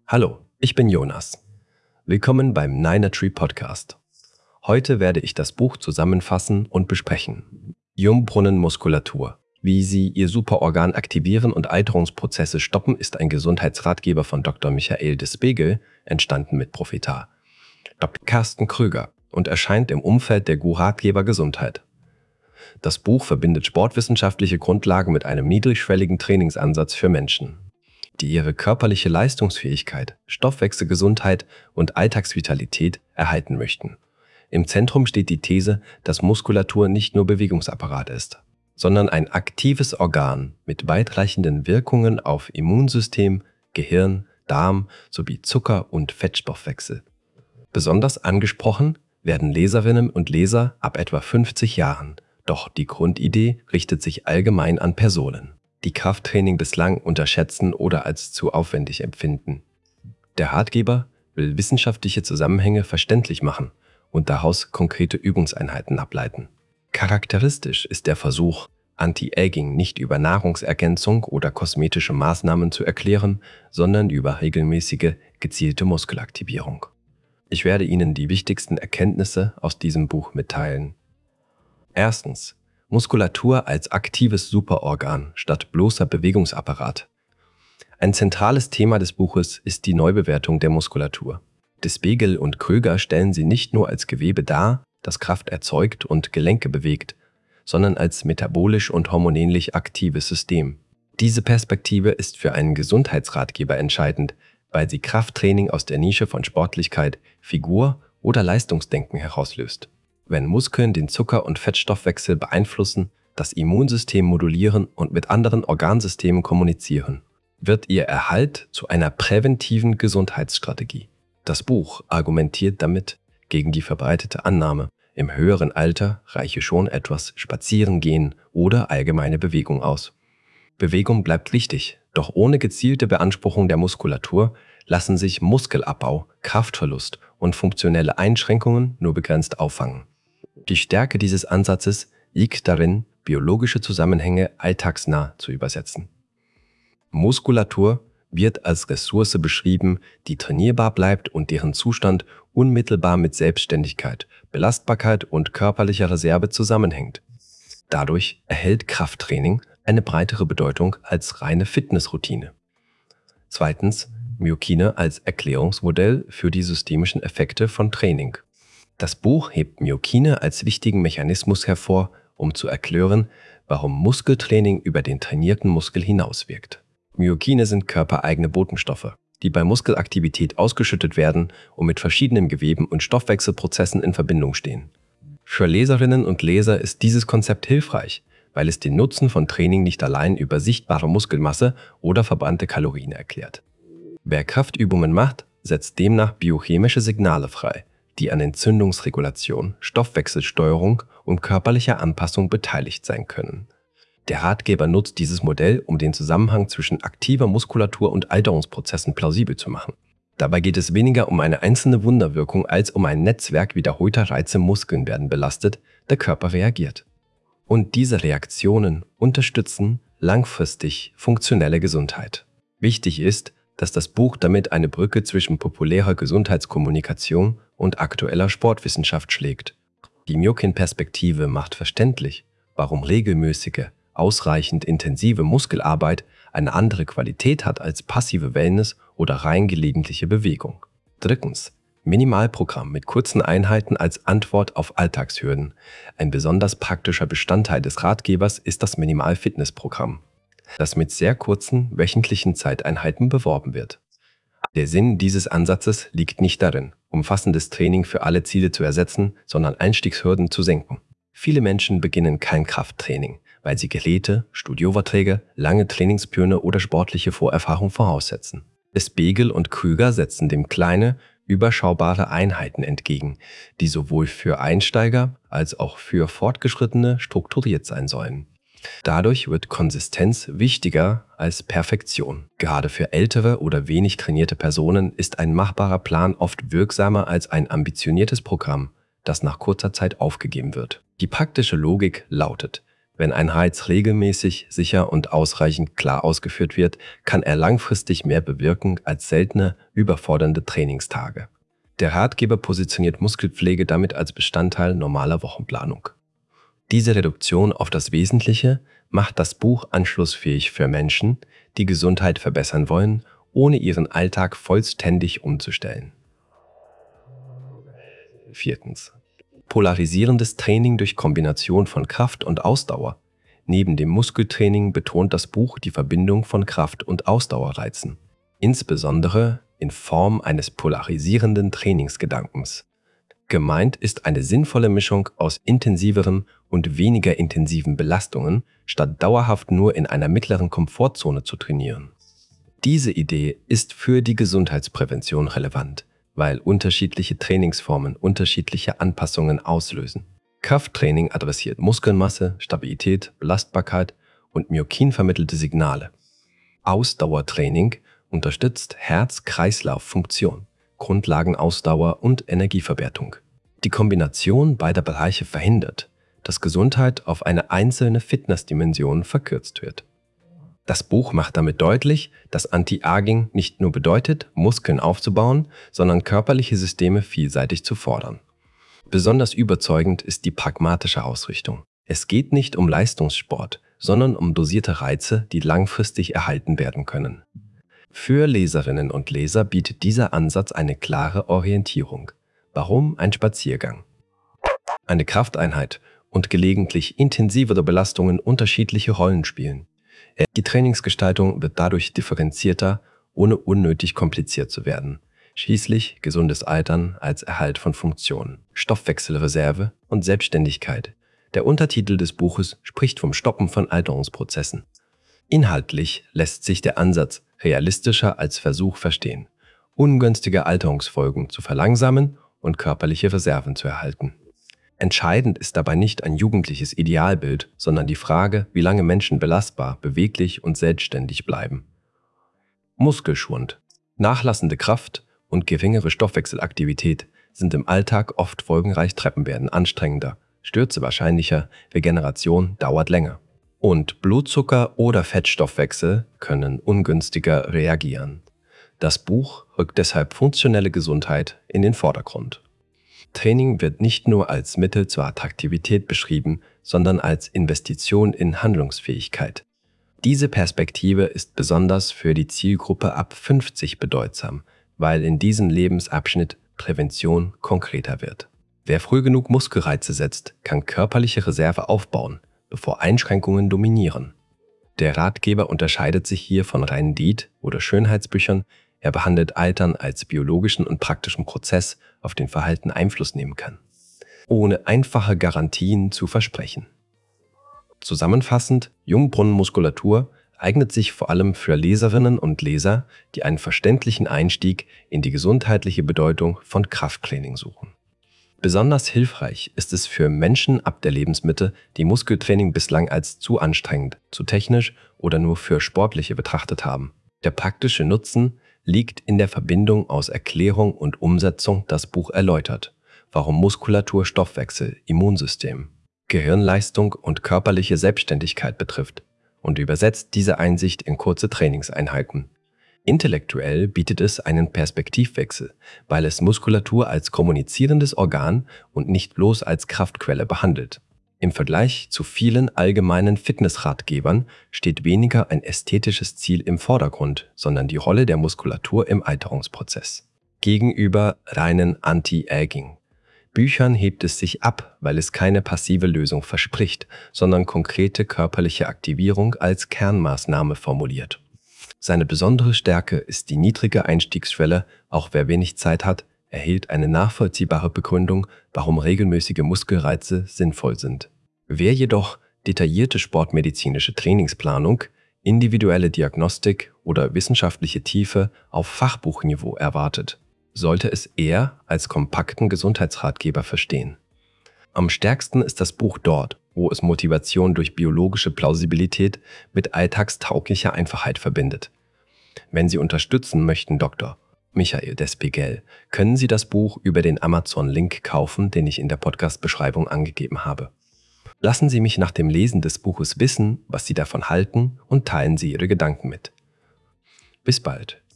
Hallo, ich bin Jonas. Willkommen beim Niner Tree Podcast. Heute werde ich das Buch zusammenfassen und besprechen. Jungbrunnenmuskulatur. Wie Sie Ihr Superorgan aktivieren und Alterungsprozesse stoppen, ist ein Gesundheitsratgeber von Dr. Michael de Spegel, entstanden mit Profetar. Dr. Carsten Krüger und erscheint im Umfeld der GU-Ratgeber Gesundheit. Das Buch verbindet sportwissenschaftliche Grundlagen mit einem niedrigschwelligen Trainingsansatz für Menschen, die ihre körperliche Leistungsfähigkeit, Stoffwechselgesundheit und Alltagsvitalität erhalten möchten. Im Zentrum steht die These, dass Muskulatur nicht nur Bewegungsapparat ist, sondern ein aktives Organ mit weitreichenden Wirkungen auf Immunsystem, Gehirn, Darm sowie Zucker- und Fettstoffwechsel. Besonders angesprochen werden Leserinnen und Leser ab etwa 50 Jahren, doch die Grundidee richtet sich allgemein an Personen, die Krafttraining bislang unterschätzen oder als zu aufwendig empfinden. Der Ratgeber will wissenschaftliche Zusammenhänge verständlich machen und daraus konkrete Übungseinheiten ableiten. Charakteristisch ist der Versuch, Anti-Aging nicht über Nahrungsergänzung oder kosmetische Maßnahmen zu erklären, sondern über regelmäßige, gezielte Muskelaktivierung. Ich werde Ihnen die wichtigsten Erkenntnisse aus diesem Buch mitteilen. Erstens: Muskulatur als aktives Superorgan statt bloßer Bewegungsapparat. Ein zentrales Thema des Buches ist die Neubewertung der Muskulatur. De Spegel und Krüger stellen sie nicht nur als Gewebe dar, das Kraft erzeugt und Gelenke bewegt, sondern als metabolisch und hormonell aktives System. Diese Perspektive ist für einen Gesundheitsratgeber entscheidend, weil sie Krafttraining aus der Nische von Sportlichkeit, Figur oder Leistungsdenken herauslöst. Wenn Muskeln den Zucker- und Fettstoffwechsel beeinflussen, das Immunsystem modulieren und mit anderen Organsystemen kommunizieren, wird ihr Erhalt zu einer präventiven Gesundheitsstrategie. Das Buch argumentiert damit gegen die verbreitete Annahme, im höheren Alter reiche schon etwas Spazierengehen oder allgemeine Bewegung aus. Bewegung bleibt wichtig, doch ohne gezielte Beanspruchung der Muskulatur lassen sich Muskelabbau, Kraftverlust und funktionelle Einschränkungen nur begrenzt auffangen. Die Stärke dieses Ansatzes liegt darin, biologische Zusammenhänge alltagsnah zu übersetzen. Muskulatur wird als Ressource beschrieben, die trainierbar bleibt und deren Zustand unmittelbar mit Selbstständigkeit, Belastbarkeit und körperlicher Reserve zusammenhängt. Dadurch erhält Krafttraining eine breitere Bedeutung als reine Fitnessroutine. Zweitens: Myokine als Erklärungsmodell für die systemischen Effekte von Training. Das Buch hebt Myokine als wichtigen Mechanismus hervor, um zu erklären, warum Muskeltraining über den trainierten Muskel hinauswirkt. Myokine sind körpereigene Botenstoffe, die bei Muskelaktivität ausgeschüttet werden und mit verschiedenen Geweben und Stoffwechselprozessen in Verbindung stehen. Für Leserinnen und Leser ist dieses Konzept hilfreich, weil es den Nutzen von Training nicht allein über sichtbare Muskelmasse oder verbrannte Kalorien erklärt. Wer Kraftübungen macht, setzt demnach biochemische Signale frei, die an Entzündungsregulation, Stoffwechselsteuerung und körperlicher Anpassung beteiligt sein können. Der Ratgeber nutzt dieses Modell, um den Zusammenhang zwischen aktiver Muskulatur und Alterungsprozessen plausibel zu machen. Dabei geht es weniger um eine einzelne Wunderwirkung als um ein Netzwerk wiederholter Reize. Muskeln werden belastet, der Körper reagiert. Und diese Reaktionen unterstützen langfristig funktionelle Gesundheit. Wichtig ist, dass das Buch damit eine Brücke zwischen populärer Gesundheitskommunikation und aktueller Sportwissenschaft schlägt. Die Myokin-Perspektive macht verständlich, warum regelmäßige, ausreichend intensive Muskelarbeit eine andere Qualität hat als passive Wellness oder rein gelegentliche Bewegung. Drittens: Minimalprogramm mit kurzen Einheiten als Antwort auf Alltagshürden. Ein besonders praktischer Bestandteil des Ratgebers ist das Minimal-Fitness-Programm, das mit sehr kurzen wöchentlichen Zeiteinheiten beworben wird. Der Sinn dieses Ansatzes liegt nicht darin, umfassendes Training für alle Ziele zu ersetzen, sondern Einstiegshürden zu senken. Viele Menschen beginnen kein Krafttraining, weil sie Geräte, Studioverträge, lange Trainingspläne oder sportliche Vorerfahrung voraussetzen. De Spegel und Krüger setzen dem kleine, überschaubare Einheiten entgegen, die sowohl für Einsteiger als auch für Fortgeschrittene strukturiert sein sollen. Dadurch wird Konsistenz wichtiger als Perfektion. Gerade für ältere oder wenig trainierte Personen ist ein machbarer Plan oft wirksamer als ein ambitioniertes Programm, das nach kurzer Zeit aufgegeben wird. Die praktische Logik lautet: Wenn ein Reiz regelmäßig, sicher und ausreichend klar ausgeführt wird, kann er langfristig mehr bewirken als seltene, überfordernde Trainingstage. Der Ratgeber positioniert Muskelpflege damit als Bestandteil normaler Wochenplanung. Diese Reduktion auf das Wesentliche macht das Buch anschlussfähig für Menschen, die Gesundheit verbessern wollen, ohne ihren Alltag vollständig umzustellen. 4. Polarisierendes Training durch Kombination von Kraft und Ausdauer. Neben dem Muskeltraining betont das Buch die Verbindung von Kraft- und Ausdauerreizen, insbesondere in Form eines polarisierenden Trainingsgedankens. Gemeint ist eine sinnvolle Mischung aus intensiveren und weniger intensiven Belastungen, statt dauerhaft nur in einer mittleren Komfortzone zu trainieren. Diese Idee ist für die Gesundheitsprävention relevant, weil unterschiedliche Trainingsformen unterschiedliche Anpassungen auslösen. Krafttraining adressiert Muskelmasse, Stabilität, Belastbarkeit und Myokin-vermittelte Signale. Ausdauertraining unterstützt Herz-Kreislauf-Funktion, Grundlagenausdauer und Energieverwertung. Die Kombination beider Bereiche verhindert, dass Gesundheit auf eine einzelne Fitnessdimension verkürzt wird. Das Buch macht damit deutlich, dass Anti-Aging nicht nur bedeutet, Muskeln aufzubauen, sondern körperliche Systeme vielseitig zu fordern. Besonders überzeugend ist die pragmatische Ausrichtung. Es geht nicht um Leistungssport, sondern um dosierte Reize, die langfristig erhalten werden können. Für Leserinnen und Leser bietet dieser Ansatz eine klare Orientierung. Warum ein Spaziergang? Eine Krafteinheit und gelegentlich intensivere Belastungen unterschiedliche Rollen spielen. Die Trainingsgestaltung wird dadurch differenzierter, ohne unnötig kompliziert zu werden. Schließlich gesundes Altern als Erhalt von Funktionen, Stoffwechselreserve und Selbstständigkeit. Der Untertitel des Buches spricht vom Stoppen von Alterungsprozessen. Inhaltlich lässt sich der Ansatz realistischer als Versuch verstehen, ungünstige Alterungsfolgen zu verlangsamen und körperliche Reserven zu erhalten. Entscheidend ist dabei nicht ein jugendliches Idealbild, sondern die Frage, wie lange Menschen belastbar, beweglich und selbstständig bleiben. Muskelschwund, nachlassende Kraft und geringere Stoffwechselaktivität sind im Alltag oft folgenreich. Treppen werden anstrengender, Stürze wahrscheinlicher, Regeneration dauert länger. Und Blutzucker oder Fettstoffwechsel können ungünstiger reagieren. Das Buch rückt deshalb funktionelle Gesundheit in den Vordergrund. Training wird nicht nur als Mittel zur Attraktivität beschrieben, sondern als Investition in Handlungsfähigkeit. Diese Perspektive ist besonders für die Zielgruppe ab 50 bedeutsam, weil in diesem Lebensabschnitt Prävention konkreter wird. Wer früh genug Muskelreize setzt, kann körperliche Reserve aufbauen, bevor Einschränkungen dominieren. Der Ratgeber unterscheidet sich hier von reinen Diät- oder Schönheitsbüchern. Er behandelt Altern als biologischen und praktischen Prozess, auf den Verhalten Einfluss nehmen kann, ohne einfache Garantien zu versprechen. Zusammenfassend, Jungbrunnenmuskulatur eignet sich vor allem für Leserinnen und Leser, die einen verständlichen Einstieg in die gesundheitliche Bedeutung von Krafttraining suchen. Besonders hilfreich ist es für Menschen ab der Lebensmitte, die Muskeltraining bislang als zu anstrengend, zu technisch oder nur für Sportliche betrachtet haben. Der praktische Nutzen liegt in der Verbindung aus Erklärung und Umsetzung. Das Buch erläutert, warum Muskulatur Stoffwechsel, Immunsystem, Gehirnleistung und körperliche Selbstständigkeit betrifft und übersetzt diese Einsicht in kurze Trainingseinheiten. Intellektuell bietet es einen Perspektivwechsel, weil es Muskulatur als kommunizierendes Organ und nicht bloß als Kraftquelle behandelt. Im Vergleich zu vielen allgemeinen Fitnessratgebern steht weniger ein ästhetisches Ziel im Vordergrund, sondern die Rolle der Muskulatur im Alterungsprozess. Gegenüber reinen Anti-Aging-Büchern hebt es sich ab, weil es keine passive Lösung verspricht, sondern konkrete körperliche Aktivierung als Kernmaßnahme formuliert. Seine besondere Stärke ist die niedrige Einstiegsschwelle. Auch wer wenig Zeit hat, erhält eine nachvollziehbare Begründung, warum regelmäßige Muskelreize sinnvoll sind. Wer jedoch detaillierte sportmedizinische Trainingsplanung, individuelle Diagnostik oder wissenschaftliche Tiefe auf Fachbuchniveau erwartet, sollte es eher als kompakten Gesundheitsratgeber verstehen. Am stärksten ist das Buch dort, wo es Motivation durch biologische Plausibilität mit alltagstauglicher Einfachheit verbindet. Wenn Sie unterstützen möchten, Dr. Michael Despigel, können Sie das Buch über den Amazon-Link kaufen, den ich in der Podcast-Beschreibung angegeben habe. Lassen Sie mich nach dem Lesen des Buches wissen, was Sie davon halten und teilen Sie Ihre Gedanken mit. Bis bald.